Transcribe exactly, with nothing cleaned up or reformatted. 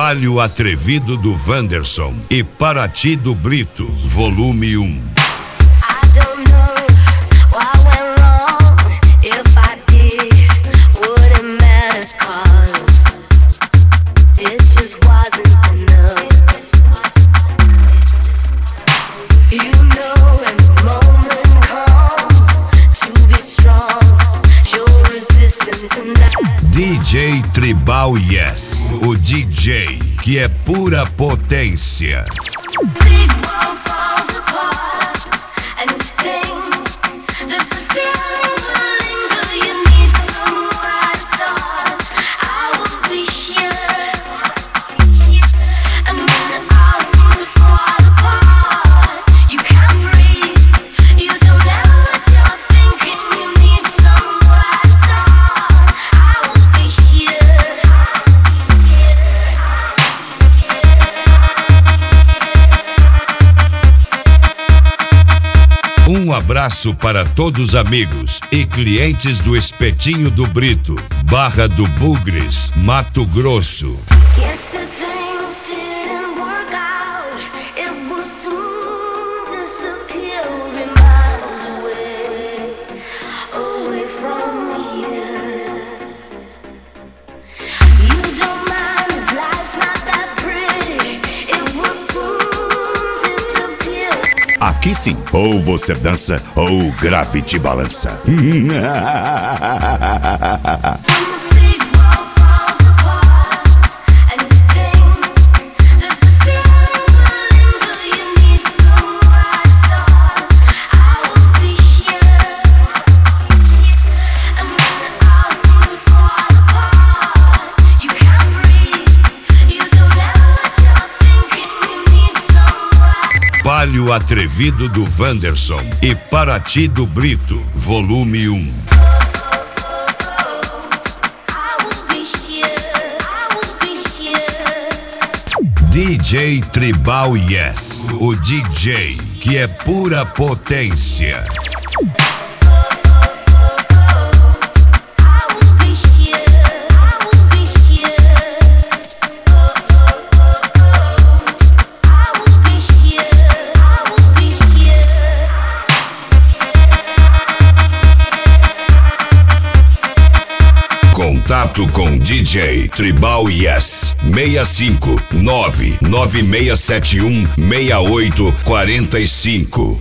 Palio Atrevido do Wanderson e Paraty do Brito, volume um. D J Tribal Yes, o D J que é pura potência. Um abraço para todos os amigos e clientes do Espetinho do Brito, Barra do Bugres, Mato Grosso. Aqui sim, ou você dança ou o grave te balança. Palio Atrevido do Wanderson e Paraty do Brito, volume um. D J Tribal Yes, o D J que é pura potência. Contato com D J Tribal Yes, seis cinco nove nove seis sete um seis oito quatro cinco.